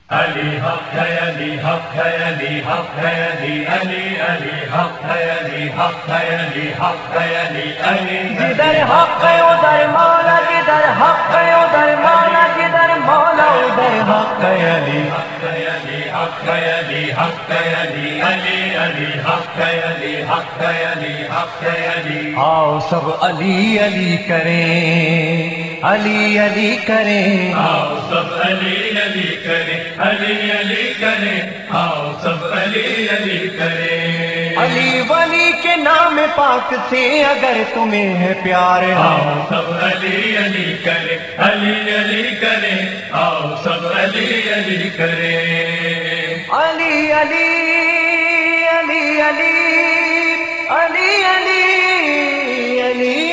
علی حق ہے، علی حق ہے، علی حق ہے، علی علی علی حق ہے، علی حق ہے، علی حق ہے، علی علی جدھر حق ہے ادھر مولا، جدھر حق ہے ادھر مولا، جدھر مولا ادھر حق ہے علی۔ علی حق ہے، علی حق ہے، علی علی علی حق ہے، علی حق ہے، علی حق ہے، علی۔ آؤ سب علی علی کریں، علی علی کریں، آؤ سب علی علی کریں، علی علی کریں، آؤ سب علی علی کریں۔ علی ولی کے نام پاک سے اگر تمہیں ہے پیار، آؤ سب علی علی کریں، علی علی کریں، آؤ سب علی علی کریں۔ علی علی علی علی علی علی علی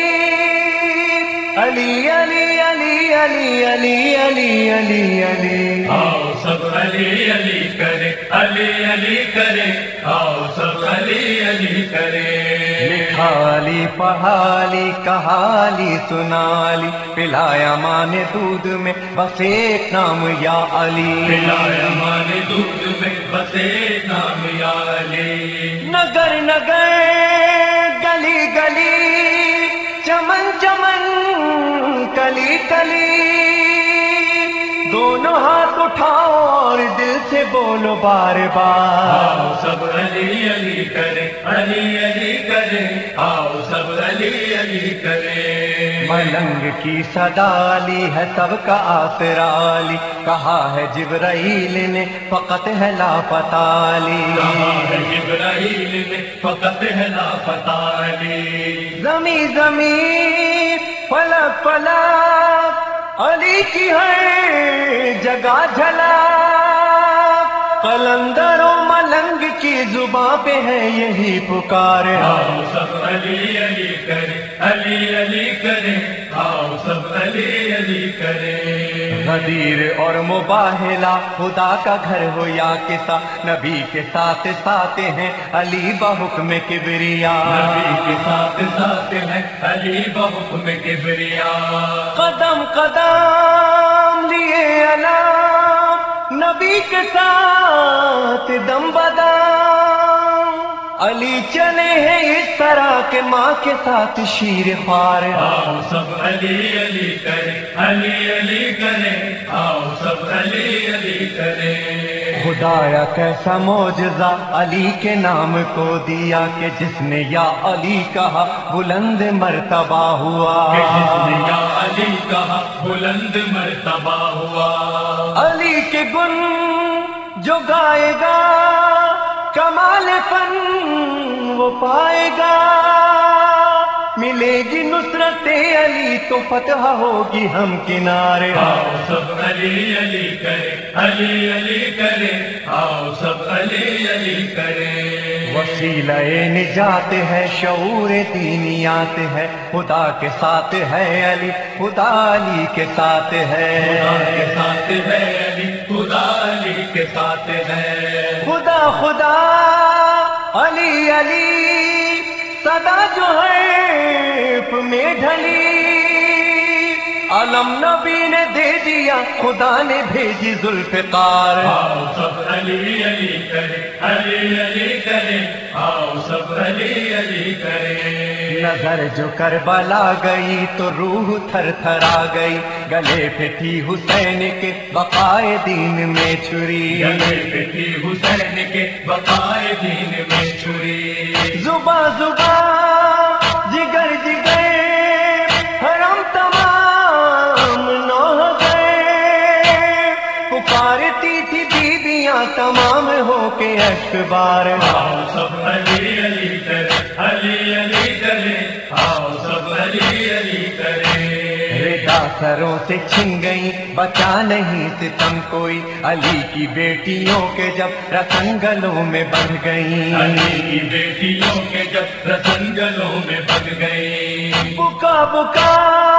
علی علی علی علی علی علی علی علی۔ آؤ سب علی علی کریں، علی علی کریں، آؤ سب علی علی کریں۔ لکھا علی پڑھا علی کہا علی سنا علی، پلایا ماں نے دودھ میں بس ایک نام یا علی۔ پلایا ماں نے دودھ میں بس ایک نام یا علی۔ نگر نگر گلی گلی چمن چمن کلی کلی، دونوں ہاتھ اٹھاؤ اور دل سے بولو بار بار، آؤ سب علی علی کریں، علی علی کریں، آؤ سب علی علی کریں۔ ملنگ کی صدا علی ہے سب کا آسرا علی، کہا ہے جبرائیل نے فقط ہے لاپتہ علی۔ کہا ہے جبرائیل نے فقط ہے لاپتہ علی۔ زمیں زمیں فلک فلک علی کی ہے جگہ جھلا، قلندر و ملنگ کی زباں پہ ہے یہی پکار، آؤ سب علی علی کریں، علی علی کریں، آؤ سب علی علی کریں۔ غدیر اور مباہلا خدا کا گھر ہو یا کسا، نبی کے ساتھ ساتھ ہیں علی بحکم کبریا، نبی کے ساتھ ساتھ ہے علی بحکم کبریا۔ قدم قدم لیے علام نبی کے ساتھ دم بدم، علی چلے ہیں اس طرح کے ماں کے ساتھ شیر خوار، آؤ سب علی علی کریں، علی علی کریں، آؤ سب علی علی کریں۔ خدایا کیسا معجزہ علی کے نام کو دیا کہ جس نے یا علی کہا بلند مرتبہ ہوا، کہ جس نے یا علی کہا بلند مرتبہ ہوا۔ علی کے گن جو گائے گا کمال فن وہ پائے گا، ملے گی نصرت علی تو فتح ہوگی ہم کنارے، آؤ سب علی علی کریں، علی علی کریں، آؤ سب علی علی کریں۔ وسیلہ نجات ہے شعور دینیات ہے، خدا کے ساتھ ہے علی خدا علی کے ساتھ ہے، خدا کے ساتھ ہے علی، خدا علی کے ساتھ ہے۔ خدا خدا علی علی صدا جو ہے میں ڈھلی، علم نبی نے دے دیا خدا نے بھیجی ذوالفقار، آؤ سب علی علی کریں، علی علی کریں، آؤ سب علی علی کریں۔ نظر جو کربلا گئی تو روح تھر تھر آ گئی، گلے پہ تھی حسین کے بقائے دین میں چھری، گلے پہ تھی حسین کے بقائے دین میں چھری۔ زباں زباں جگر جگر حرم تمام نوح گئے، پکارتی تھی بیویاں تمام ہو کے اشک بار، آؤ سب علی علی کریں، علی علی کریں، آؤ سب علی علی کریں۔ ردا سروں سے چھن گئی بچا نہیں ستم کوئی، علی کی بیٹیوں کے جب رسن گلوں میں بڑھ گئیں، علی کی بیٹیوں کے جب رسن گلوں میں بندھ گئی۔ بکا بکا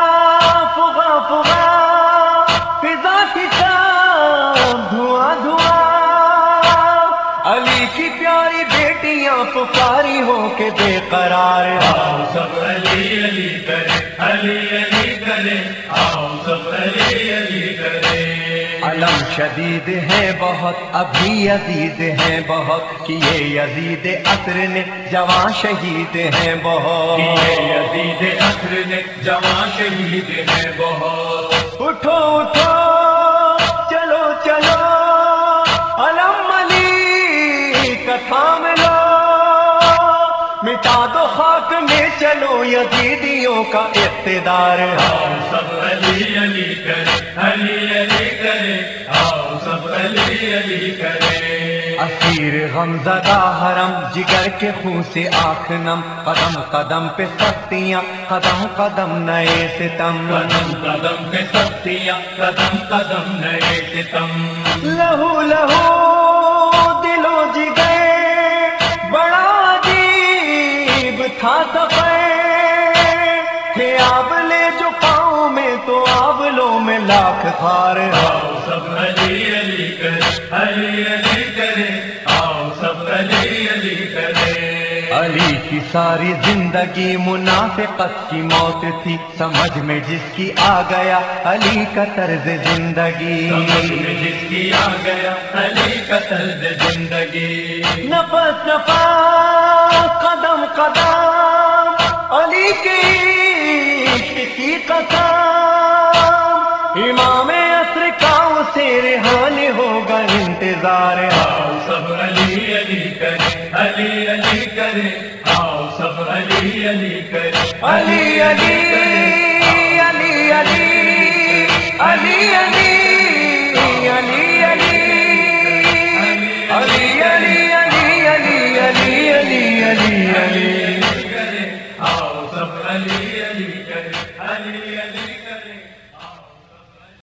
فغا فغا فضا کی شام دھواں دھواں، علی کی پیاری بیٹیاں پکاری ہو کے بے قرار، آؤ سب علی علی کریں، علی علی کریں، آؤ سب علی علی کریں۔ علم شدید ہیں بہت ابھی یزید ہیں بہت کیے یزید عصر نے جوان شہید ہیں بہت یزید عصر نے جوان شہید ہیں بہت اٹھو اٹھو چلو چلو علم علی کا تھام لو مٹا دو خاک میں چلو یزیدیوں کا اقتدار آؤ سب علی علی کرے علی علی کرے آؤ سب علی علی کرے اسیر غم زدہ حرم جگر کے خون سے آنکھ نم قدم قدم پہ سختیاں قدم قدم نئے ستم قدم قدم پہ سختیاں قدم قدم نئے ستم لہو لہو دل و جگر بڑا عجیب تھا سفر تھے آبلے جو پاؤں میں تو آبلوں میں لاکھ خار آؤ سب علی علی کرے علی علی کرے آؤ سب علی علی کرے علی کی ساری زندگی منافقت کی موت تھی سمجھ میں جس کی آ گیا علی کا طرز زندگی سمجھ میں جس کی آ گیا علی کا طرز زندگی نفس نفس قدم قدم علی کی عشق کی قسم امام عصر کا اسے ریحان ہوگا انتظار آؤ سب علی علی کرے علی علی کرے آؤ سب علی علی کرے علی علی علی علی علی علی علی علی